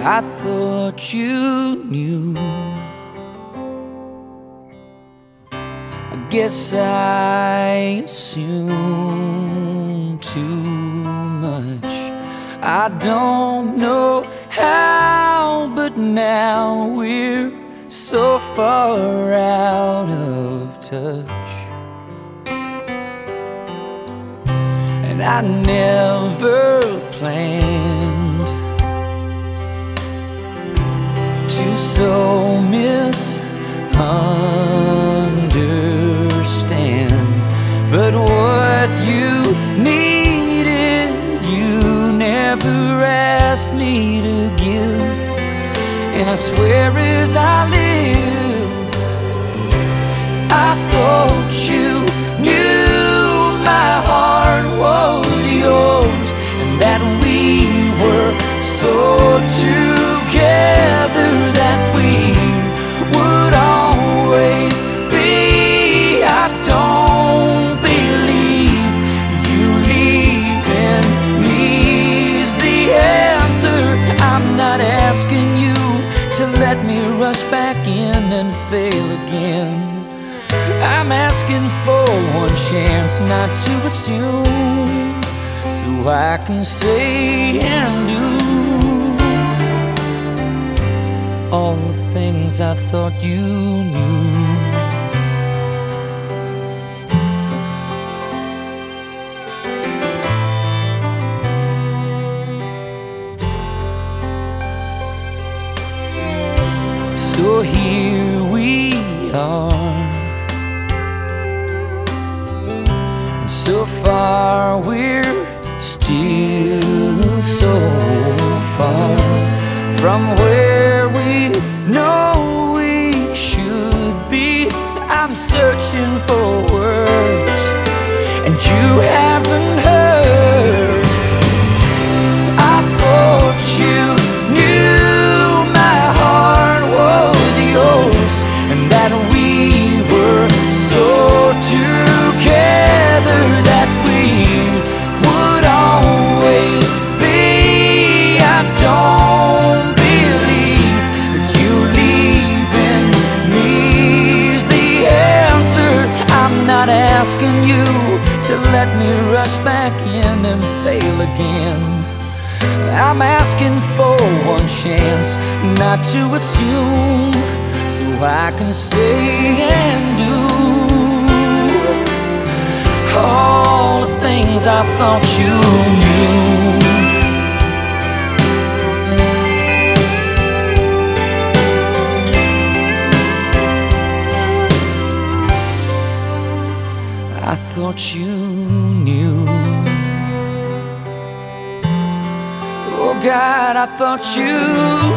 I thought you knew. I guess I assumed too much. I don't know how, but now we're so far out of touch. And I never planned to so misunderstand. But what you needed, you never asked me to give. And I swear as I live, I thought you knew my heart was yours, and that we were so together that we would always be. I don't believe you leaving me is the answer. I'm not asking you to let me rush back in and fail again. I'm asking for one chance not to assume, so I can say and do all the things I thought you knew. So here we are, and so far we're still so far from where we know we should be. I'm searching for words, and you haven't heard. I thought you knew my heart was yours, and that we were so together that we would always be. I don't believe that you leaving me is the answer. I'm not asking you to let me rush back in and fail again. I'm asking for one chance not to assume, so I can say and do all the things I thought you knew. I thought you knew. Oh God, I thought you